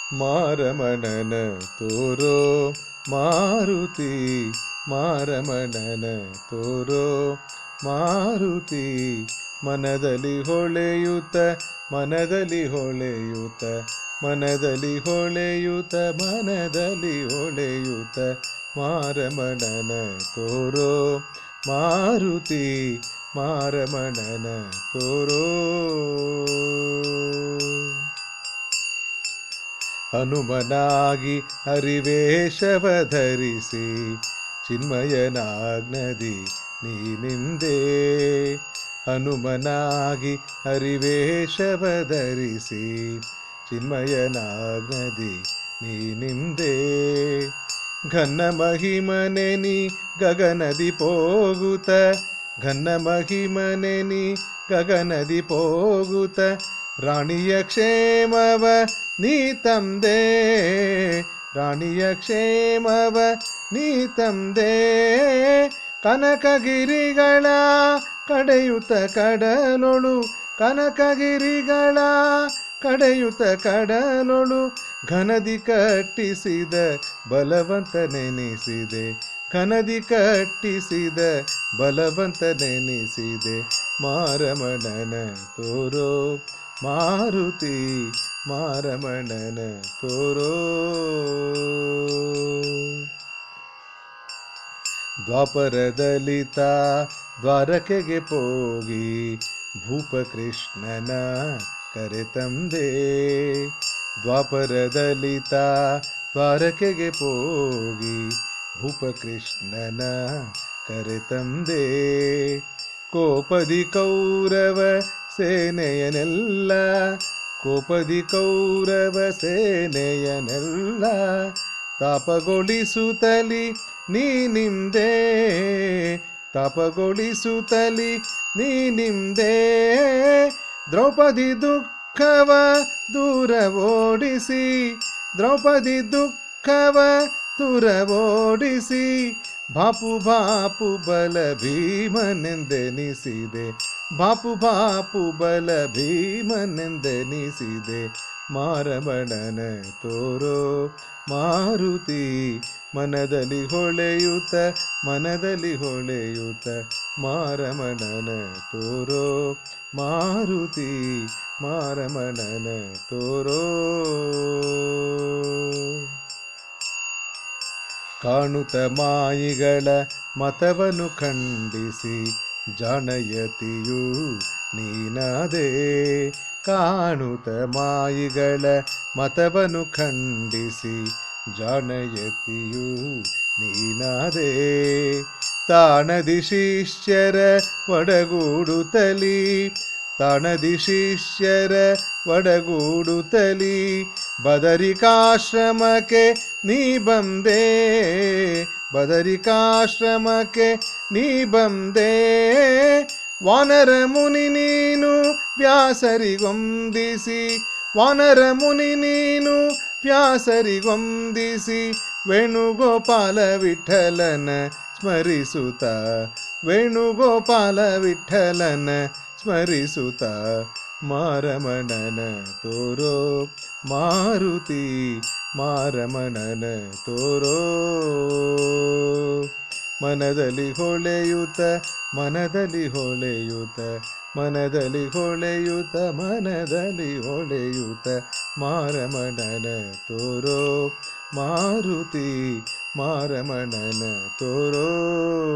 ಮಾರಮಣನ ತೋರೋ ಮಾರುತಿ ಮಾರಮಣನ ತೋರೋ ಮಾರುತಿ ಮನದಲ್ಲಿ ಹೊಳೆಯುತ್ತ ಮನದಲ್ಲಿ ಹೊಳೆಯುತ್ತ ಮನದಲ್ಲಿ ಹೊಳೆಯುತ್ತ ಮನದಲ್ಲಿ ಹೊಳೆಯುತ್ತ ಮಾರಮಣನ ತೋರೋ ಮಾರುತಿ ಮಾರಮಣನ ತೋರೋ ಹನುಮನಾಗಿ ಹರಿವೇಷವ ಧರಿಸಿ ಚಿನ್ಮಯನಾಗ್ನದಿ ನೀನಿಂದೆ ಹನುಮನಾಗಿ ಹರಿವೇಷವ ಧರಿಸಿ ಚಿನ್ಮಯನಾಗ್ನದಿ ನೀನಿಂದೆ ಘನ್ನ ಮಹಿಮನೆ ನೀ ಗಗನದಿ ಪೋಗುತ್ತ ಘನ್ನ ಮಹಿಮನೆ ನೀ ಗಗನದಿ ಪೋಗುತ್ತ ರಾಣಿಯ ಕ್ಷೇಮವ ನೀ ತಂದೆ ರಾಣಿಯ ಕ್ಷೇಮವ ನೀ ತಂದೆ ಕನಕಗಿರಿಗಳ ಕಡೆಯುತ್ತ ಕಡಲೊಳು ಕನಕಗಿರಿಗಳ ಕಡೆಯುತ್ತ ಕಡಲೊಳು ಘನದಿ ಕಟ್ಟಿಸಿದ ಬಲವಂತನೆನಿಸಿದೆ ಘನದಿ ಕಟ್ಟಿಸಿದ ಬಲವಂತನೆನಿಸಿದೆ ಮಾರಮಣನ ತೋರೋ ಮಾರುತಿ ಮಾರಮಣನ ತೋರೋ ದ್ವಾಪರದಲಿತ ದ್ವಾರಕೆಗೆ ಹೋಗಿ ಭೂಪಕೃಷ್ಣನ ಕರೆತಂದೆ ದ್ವಾಪರದಲಿತ ದ್ವಾರಕೆಗೆ ಹೋಗಿ ಭೂಪಕೃಷ್ಣನ ಕರೆತಂದೆ ಕೋಪದಿ ಕೌರವ ಸೇನೆಯನೆಲ್ಲ ಕೋಪದಿ ಕೌರವ ಸೇನೆಯನೆಲ್ಲ ತಾಪಗೊಳಿಸುತ್ತಲಿ ನೀನಿಂದೆ ತಾಪಗೊಳಿಸುತ್ತಲಿ ನೀನಿಂದೆ ದ್ರೌಪದಿ ದುಃಖವ ದೂರ ಓಡಿಸಿ ದ್ರೌಪದಿ ದುಃಖವ ದೂರ ಓಡಿಸಿ ಬಾಪು ಬಾಪು ಬಲ ಭೀಮನೆಂದೆನಿಸಿದೆ ಬಾಪು ಬಾಪು ಬಲ ಭೀಮನೆಂದೆನಿಸಿದೆ ಮಾರಮಣನ ತೋರೋ ಮಾರುತಿ ಮನದಲ್ಲಿ ಹೊಳೆಯುತ್ತ ಮನದಲ್ಲಿ ಹೊಳೆಯುತ್ತ ಮಾರಮಣನ ತೋರೋ ಮಾರುತಿ ಮಾರಮಣನ ತೋರೋ ಕಾಣುತ್ತ ಮಾಯಿಗಳ ಮತವನ್ನು ಖಂಡಿಸಿ ಜಾಣಯತಿಯು ನೀನಾದೆ ಕಾಣುತ್ತ ಮಾಯಿಗಳ ಮತವನ್ನು ಖಂಡಿಸಿ ಜಾಣಯತಿಯು ನೀನಾದೆ ತಾಣದಿ ಶಿಷ್ಯರ ಒಡಗೂಡುತ್ತಲಿ ತಾಣದಿ ಶಿಷ್ಯರ ಒಡಗೂಡುತ್ತಲಿ ಬದರಿಕಾಶ್ರಮಕ್ಕೆ ನೀ ಬಂದೆ ಬದರಿಕಾಶ್ರಮಕ್ಕೆ ನೀ ಬಂದೆ ವಾನರ ಮುನಿ ನೀನು ವ್ಯಾಸರಿಗೊಂದಿಸಿ ವಾನರ ಮುನಿ ನೀನು ವ್ಯಾಸರಿಗೊಂದಿಸಿ ವೇಣುಗೋಪಾಲ ವಿಠಲನ ಸ್ಮರಿಸುತ್ತ ವೇಣುಗೋಪಾಲ ವಿಠಲನ ಸ್ಮರಿಸುತ್ತ ಮಾರಮಣನ ತೋರೋ ಮಾರುತಿ ಮಾರಮಣನ ತೋರೋ ಮನದಲ್ಲಿ ಹೊಳೆಯುತ್ತ ಮನದಲ್ಲಿ ಹೊಳೆಯುತ್ತ ಮನದಲ್ಲಿ ಹೊಳೆಯುತ್ತ ಮನದಲ್ಲಿ ಹೊಳೆಯುತ್ತ ಮಾರಮಣನ ತೋರೋ ಮಾರುತಿ ಮಾರಮಣನ ತೋರೋ